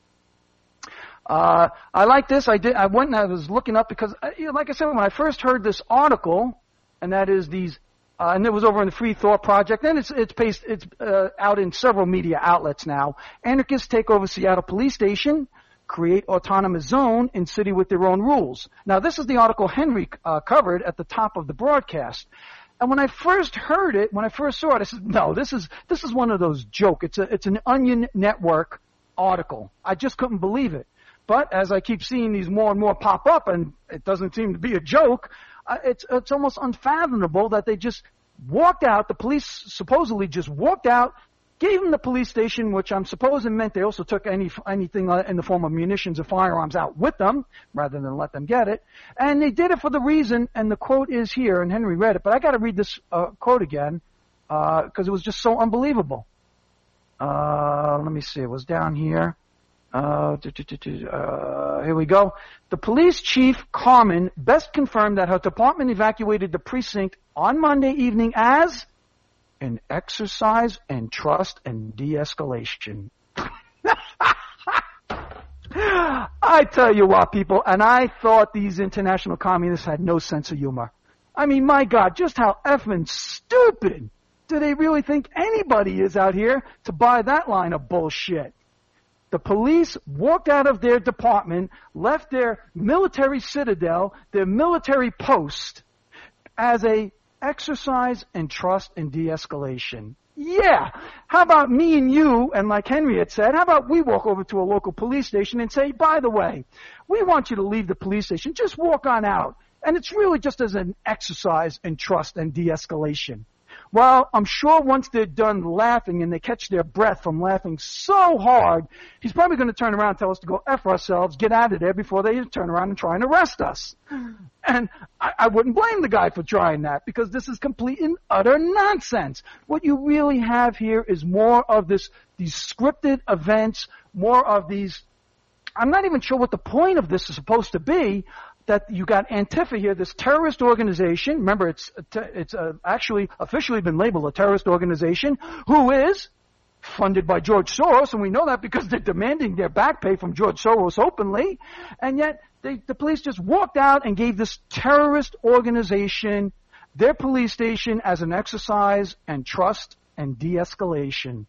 I like this. I went and I was looking up because, like I said, when I first heard this article, and that is these, and it was over in the Free Thought Project, and it's out in several media outlets now. Anarchists take over Seattle police station, create autonomous zone in city with their own rules. Now, this is the article Henry covered at the top of the broadcast. And when I first heard it, when I first saw it, I said, no, this is one of those jokes. It's an Onion Network article. I just couldn't believe it. But as I keep seeing these more and more pop up, and it doesn't seem to be a joke, it's almost unfathomable that they just walked out. The police supposedly just walked out, gave them the police station, which I'm supposing meant they also took anything in the form of munitions or firearms out with them, rather than let them get it. And they did it for the reason, and the quote is here, and Henry read it, but I got to read this quote again because it was just so unbelievable. Let me see. It was down here. Here we go. The police chief, Carmen, best confirmed that her department evacuated the precinct on Monday evening as an exercise in trust and de-escalation. I tell you what, people, and I thought these international communists had no sense of humor. I mean, my God, just how effing stupid do they really think anybody is out here to buy that line of bullshit? The police walked out of their department, left their military citadel, their military post, as a exercise in trust and de-escalation. Yeah. How about me and you, and like Henry had said, how about we walk over to a local police station and say, by the way, we want you to leave the police station. Just walk on out. And it's really just as an exercise in trust and de-escalation. Well, I'm sure once they're done laughing and they catch their breath from laughing so hard, he's probably going to turn around and tell us to go F ourselves, get out of there before they turn around and try and arrest us. And I wouldn't blame the guy for trying that because this is complete and utter nonsense. What you really have here is more of these scripted events, more of these, I'm not even sure what the point of this is supposed to be, that you got Antifa here, this terrorist organization. Remember, it's actually officially been labeled a terrorist organization who is funded by George Soros, and we know that because they're demanding their back pay from George Soros openly. And yet the police just walked out and gave this terrorist organization their police station as an exercise in trust and de-escalation.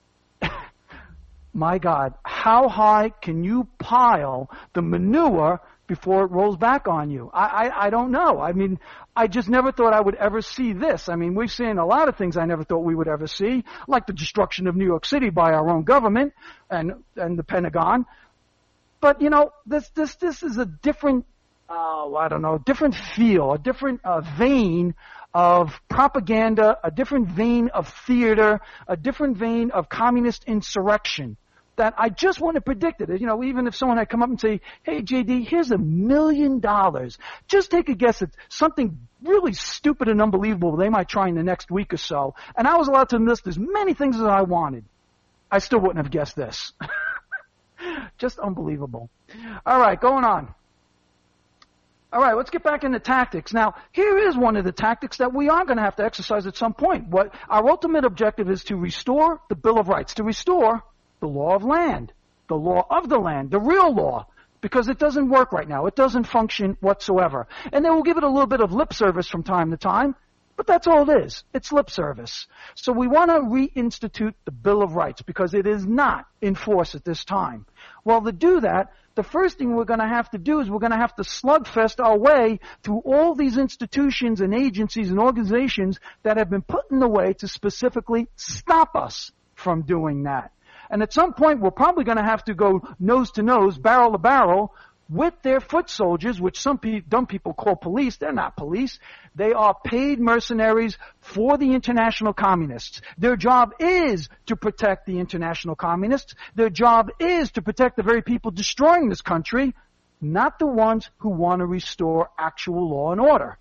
My God, how high can you pile the manure before it rolls back on you? I don't know. I mean, I just never thought I would ever see this. I mean, we've seen a lot of things I never thought we would ever see, like the destruction of New York City by our own government and the Pentagon. But, you know, this is a different, different feel, a different vein of propaganda, a different vein of theater, a different vein of communist insurrection that I just want to predict it. You know, even if someone had come up and say, hey, JD, here's $1 million. Just take a guess at something really stupid and unbelievable they might try in the next week or so. And I was allowed to list as many things as I wanted. I still wouldn't have guessed this. Just unbelievable. All right, going on. All right, let's get back into tactics. Now, here is one of the tactics that we are going to have to exercise at some point. What our ultimate objective is to restore the Bill of Rights, to restore the law of land, the law of the land, the real law, because it doesn't work right now. It doesn't function whatsoever. And then we'll give it a little bit of lip service from time to time, but that's all it is. It's lip service. So we want to reinstitute the Bill of Rights because it is not in force at this time. Well, to do that, the first thing we're going to have to do is we're going to have to slugfest our way through all these institutions and agencies and organizations that have been put in the way to specifically stop us from doing that. And at some point, we're probably going to have to go nose to nose, barrel to barrel, with their foot soldiers, which some dumb people call police. They're not police. They are paid mercenaries for the international communists. Their job is to protect the international communists. Their job is to protect the very people destroying this country, not the ones who want to restore actual law and order.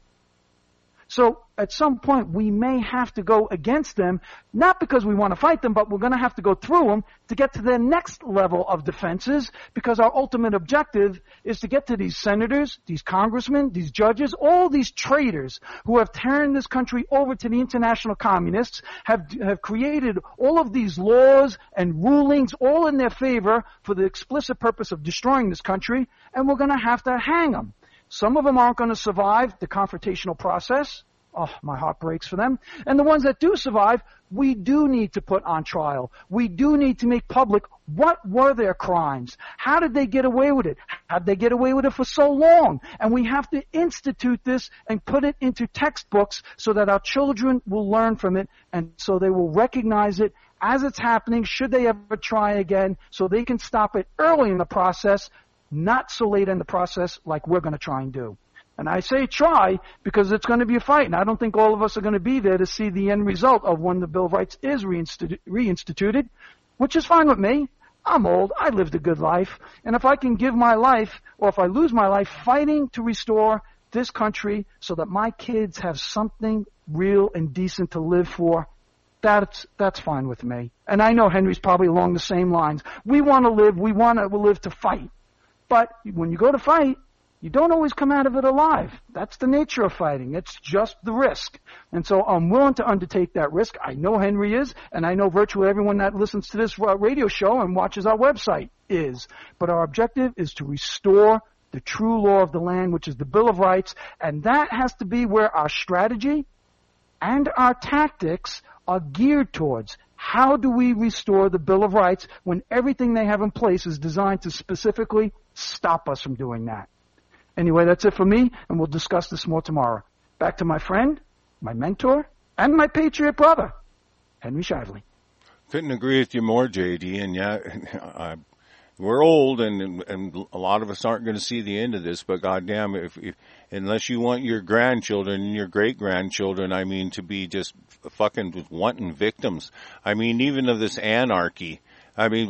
So at some point, we may have to go against them, not because we want to fight them, but we're going to have to go through them to get to their next level of defenses, because our ultimate objective is to get to these senators, these congressmen, these judges, all these traitors who have turned this country over to the international communists, have created all of these laws and rulings all in their favor for the explicit purpose of destroying this country, and we're going to have to hang them. Some of them aren't going to survive the confrontational process. Oh, my heart breaks for them. And the ones that do survive, we do need to put on trial. We do need to make public what were their crimes. How did they get away with it? How did they get away with it for so long? And we have to institute this and put it into textbooks so that our children will learn from it and so they will recognize it as it's happening, should they ever try again, so they can stop it early in the process, not so late in the process like we're going to try and do. And I say try because it's going to be a fight, and I don't think all of us are going to be there to see the end result of when the Bill of Rights is reinstituted, which is fine with me. I'm old. I lived a good life. And if I can give my life, or if I lose my life fighting to restore this country so that my kids have something real and decent to live for, that's fine with me. And I know Henry's probably along the same lines. We want to live to fight. But when you go to fight, you don't always come out of it alive. That's the nature of fighting. It's just the risk. And so I'm willing to undertake that risk. I know Henry is, and I know virtually everyone that listens to this radio show and watches our website is. But our objective is to restore the true law of the land, which is the Bill of Rights, and that has to be where our strategy and our tactics are geared towards. How do we restore the Bill of Rights when everything they have in place is designed to specifically stop us from doing that? Anyway, that's it for me, and we'll discuss this more tomorrow. Back to my friend, my mentor, and my patriot brother, Henry Shively. Couldn't agree with you more, JD. And yeah, we're old, and a lot of us aren't going to see the end of this. But goddamn, if unless you want your grandchildren and your great grandchildren, I mean, to be just fucking wanton victims. I mean, even of this anarchy. I mean,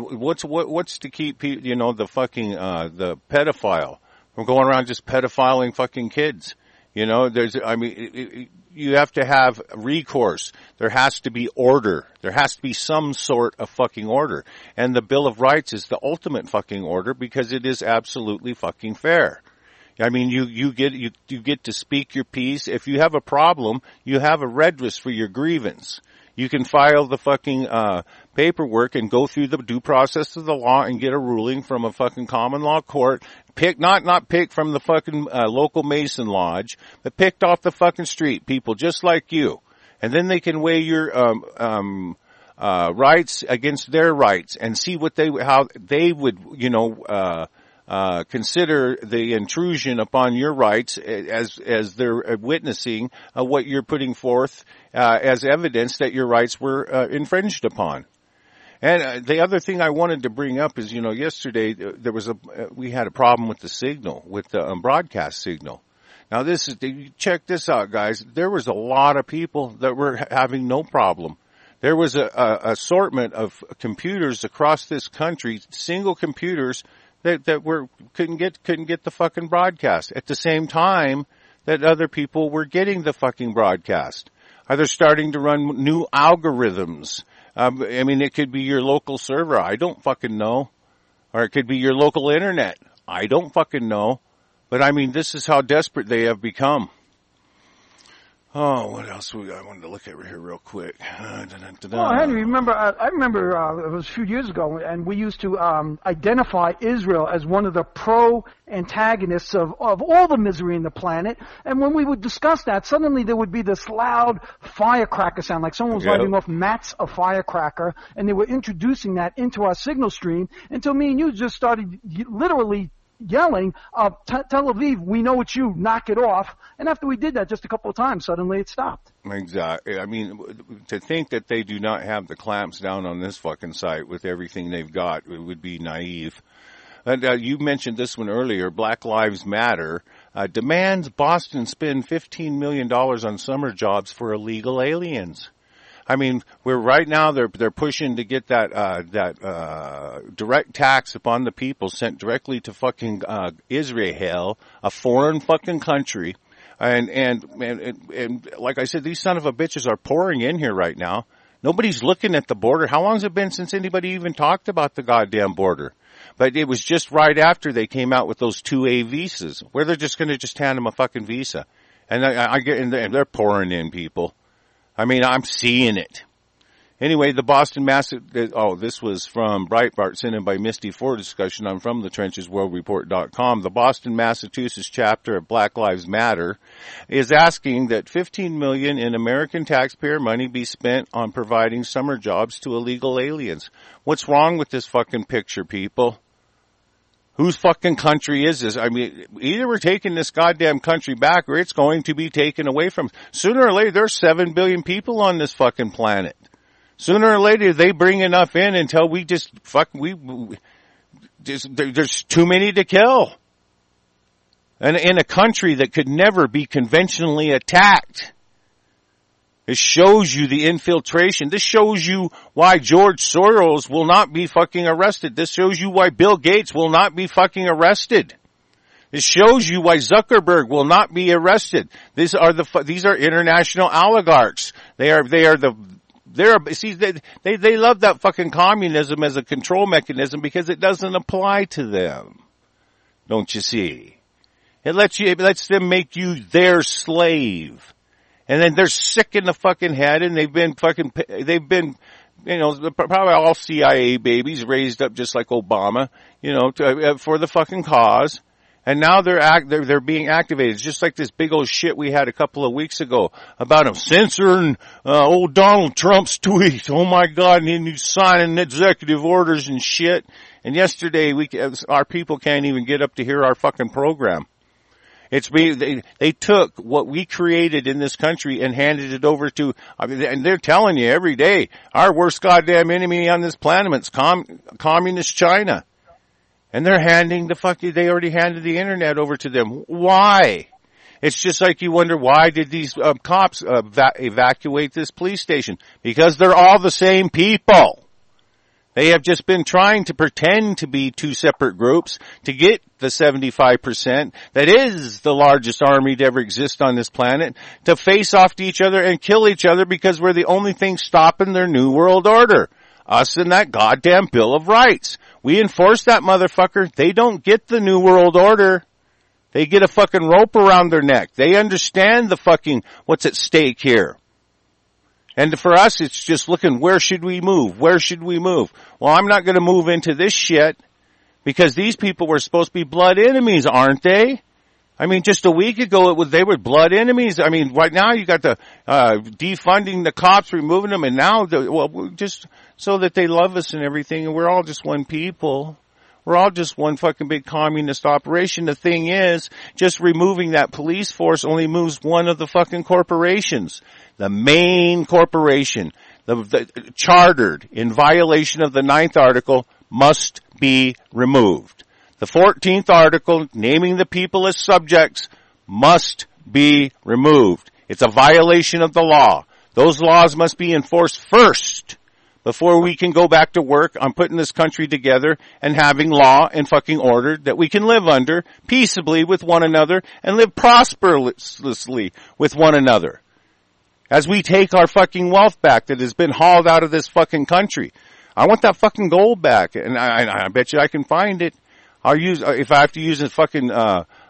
what's to keep people, the fucking the pedophile from going around just pedophiling fucking kids? You have to have recourse. There has to be order. There has to be some sort of fucking order. And the Bill of Rights is the ultimate fucking order because it is absolutely fucking fair. I mean, you get to speak your piece. If you have a problem, you have a redress for your grievance. You can file the fucking paperwork and go through the due process of the law and get a ruling from a fucking common law court. Not picked from the fucking local Mason Lodge, but picked off the fucking street, people just like you. And then they can weigh your rights against their rights and see how they would consider the intrusion upon your rights as they're witnessing what you're putting forth as evidence that your rights were infringed upon. And the other thing I wanted to bring up is, yesterday we had a problem with the signal, with the broadcast signal. Now check this out, guys. There was a lot of people that were having no problem. There was a assortment of computers across this country, single computers that couldn't get the fucking broadcast at the same time that other people were getting the fucking broadcast. Are they starting to run new algorithms? It could be your local server. I don't fucking know. Or it could be your local internet. I don't fucking know. But I mean, this is how desperate they have become. Oh, what else I wanted to look at here real quick. Well, Henry, remember, I remember it was a few years ago, and we used to identify Israel as one of the pro-antagonists of all the misery in the planet. And when we would discuss that, suddenly there would be this loud firecracker sound, like someone was lighting off mats of firecracker, and they were introducing that into our signal stream until me and you just started literally yelling, Tel Aviv, we know it's you, knock it off. And after we did that just a couple of times, suddenly it stopped. Exactly. I mean, to think that they do not have the clamps down on this fucking site with everything they've got, it would be naive. And you mentioned this one earlier, Black Lives Matter demands Boston spend $15 million on summer jobs for illegal aliens. I mean, we're right now they're pushing to get that direct tax upon the people sent directly to fucking Israel, a foreign fucking country, and like I said, these son of a bitches are pouring in here right now. Nobody's looking at the border. How long has it been since anybody even talked about the goddamn border? But it was just right after they came out with those 2A visas, where they're just going to just hand them a fucking visa, and I get in there, and they're pouring in people. I mean, I'm seeing it. Anyway, the Boston this was from Breitbart, sent in by Misty for discussion. I'm from the TrenchesWorldReport.com. The Boston, Massachusetts chapter of Black Lives Matter is asking that $15 million in American taxpayer money be spent on providing summer jobs to illegal aliens. What's wrong with this fucking picture, people? Whose fucking country is this? I mean, either we're taking this goddamn country back or it's going to be taken away from us. Sooner or later, there's 7 billion people on this fucking planet. Sooner or later, they bring enough in until we just there's too many to kill. And in a country that could never be conventionally attacked. It shows you the infiltration. This shows you why George Soros will not be fucking arrested. This shows you why Bill Gates will not be fucking arrested. It shows you why Zuckerberg will not be arrested. These are international oligarchs. They love that fucking communism as a control mechanism because it doesn't apply to them. Don't you see? It lets them make you their slave. And then they're sick in the fucking head, and they've been, probably all CIA babies raised up just like Obama, for the fucking cause. And now they're being activated. It's just like this big old shit we had a couple of weeks ago about them censoring, old Donald Trump's tweet. Oh my God, and he's signing executive orders and shit. And yesterday our people can't even get up to hear our fucking program. They took what we created in this country and handed it over to, and they're telling you every day, our worst goddamn enemy on this planet is communist China. And they're they already handed the internet over to them. Why? It's just like you wonder, why did these cops evacuate this police station? Because they're all the same people. They have just been trying to pretend to be two separate groups to get the 75% that is the largest army to ever exist on this planet, to face off to each other and kill each other because we're the only thing stopping their new world order. Us and that goddamn Bill of Rights. We enforce that motherfucker. They don't get the new world order. They get a fucking rope around their neck. They understand the fucking what's at stake here. And for us, it's just looking, where should we move? Where should we move? Well, I'm not going to move into this shit because these people were supposed to be blood enemies, aren't they? I mean, just a week ago, they were blood enemies. I mean, right now you got the defunding the cops, removing them, and now, just so that they love us and everything, and we're all just one people. We're all just one fucking big communist operation. The thing is, just removing that police force only moves one of the fucking corporations. The main corporation, the chartered in violation of the 9th article, must be removed. The 14th article, naming the people as subjects, must be removed. It's a violation of the law. Those laws must be enforced first before we can go back to work on putting this country together and having law and fucking order that we can live under peaceably with one another and live prosperously with one another. As we take our fucking wealth back that has been hauled out of this fucking country. I want that fucking gold back, and I bet you I can find it. If I have to use a fucking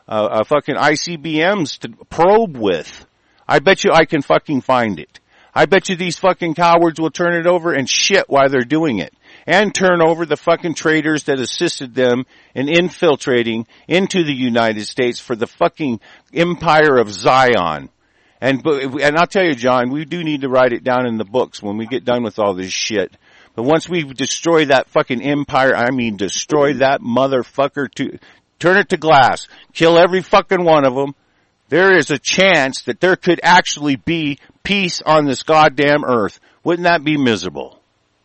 fucking ICBMs to probe with. I bet you I can fucking find it. I bet you these fucking cowards will turn it over and shit while they're doing it. And turn over the fucking traitors that assisted them in infiltrating into the United States for the fucking empire of Zion. And I'll tell you, John, we do need to write it down in the books when we get done with all this shit. But once we destroy that fucking empire, I mean destroy that motherfucker to turn it to glass, kill every fucking one of them, there is a chance that there could actually be peace on this goddamn earth. Wouldn't that be miserable?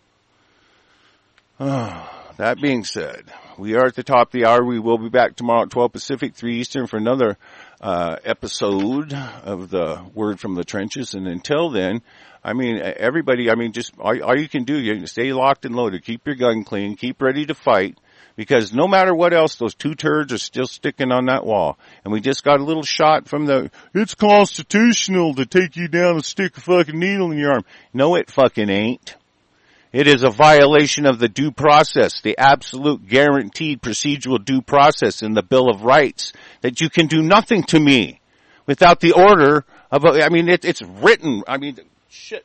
That being said, we are at the top of the hour. We will be back tomorrow at 12 Pacific, 3 Eastern for another episode of the Word from the Trenches. And until then, I mean, everybody, I mean, just all you can do, you can stay locked and loaded, keep your gun clean, keep ready to fight, because no matter what else, those two turds are still sticking on that wall. And we just got a little shot from it's constitutional to take you down and stick a fucking needle in your arm. No, it fucking ain't. It is a violation of the due process, the absolute guaranteed procedural due process in the Bill of Rights, that you can do nothing to me without the order of, I mean, it's written, I mean, shit.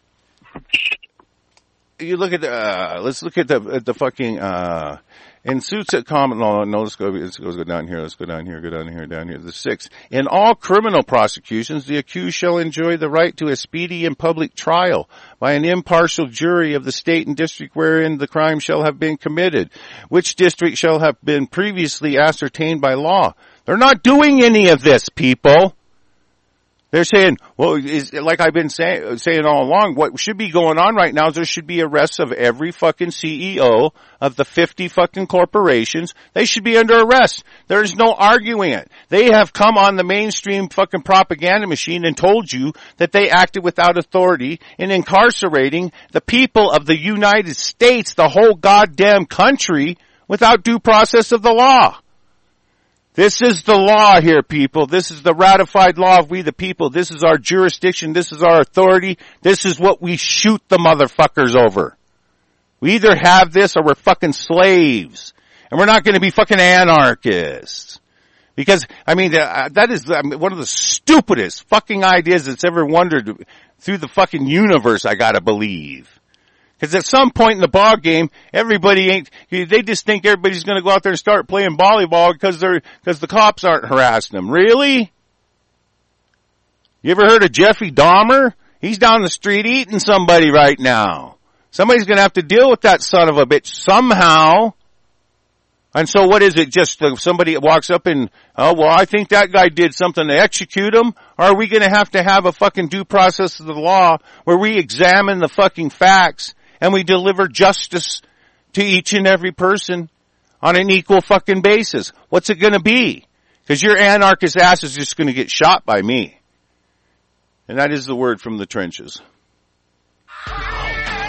You look at let's look at the fucking, in suits at common law, no, let's go down here, down here, the 6th. In all criminal prosecutions, the accused shall enjoy the right to a speedy and public trial by an impartial jury of the state and district wherein the crime shall have been committed, which district shall have been previously ascertained by law. They're not doing any of this, people. They're saying, well, like I've been saying all along, what should be going on right now is there should be arrests of every fucking CEO of the 50 fucking corporations. They should be under arrest. There's no arguing it. They have come on the mainstream fucking propaganda machine and told you that they acted without authority in incarcerating the people of the United States, the whole goddamn country, without due process of the law. This is the law here, people. This is the ratified law of we the people. This is our jurisdiction. This is our authority. This is what we shoot the motherfuckers over. We either have this or we're fucking slaves. And we're not going to be fucking anarchists. Because, I mean, that is one of the stupidest fucking ideas that's ever wandered through the fucking universe, I gotta believe. Because at some point in the ball game, they just think everybody's going to go out there and start playing volleyball because the cops aren't harassing them. Really? You ever heard of Jeffrey Dahmer? He's down the street eating somebody right now. Somebody's going to have to deal with that son of a bitch somehow. And so what is it? Just somebody walks up and, oh, well, I think that guy did something to execute him? Or are we going to have a fucking due process of the law where we examine the fucking facts and we deliver justice to each and every person on an equal fucking basis? What's it going to be? Because your anarchist ass is just going to get shot by me. And that is the Word from the Trenches.